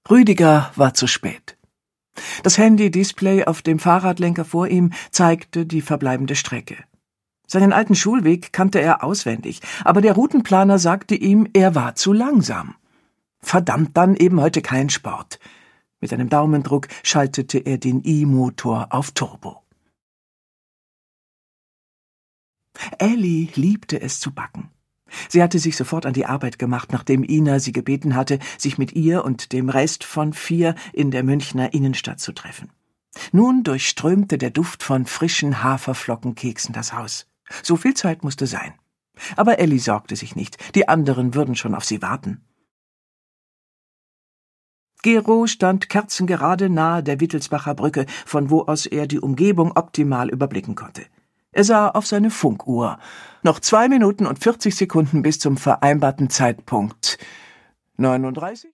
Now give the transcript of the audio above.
Rüdiger war zu spät. Das Handy-Display auf dem Fahrradlenker vor ihm zeigte die verbleibende Strecke. Seinen alten Schulweg kannte er auswendig, aber der Routenplaner sagte ihm, er war zu langsam. Verdammt, dann eben heute kein Sport. Mit einem Daumendruck schaltete er den E-Motor auf Turbo. Elli liebte es zu backen. Sie hatte sich sofort an die Arbeit gemacht, nachdem Ina sie gebeten hatte, sich mit ihr und dem Rest von 4 in der Münchner Innenstadt zu treffen. Nun durchströmte der Duft von frischen Haferflockenkeksen das Haus. So viel Zeit musste sein. Aber Elli sorgte sich nicht, die anderen würden schon auf sie warten. Gero stand kerzengerade nahe der Wittelsbacher Brücke, von wo aus er die Umgebung optimal überblicken konnte. Er sah auf seine Funkuhr. Noch 2 Minuten und 40 Sekunden bis zum vereinbarten Zeitpunkt. 39?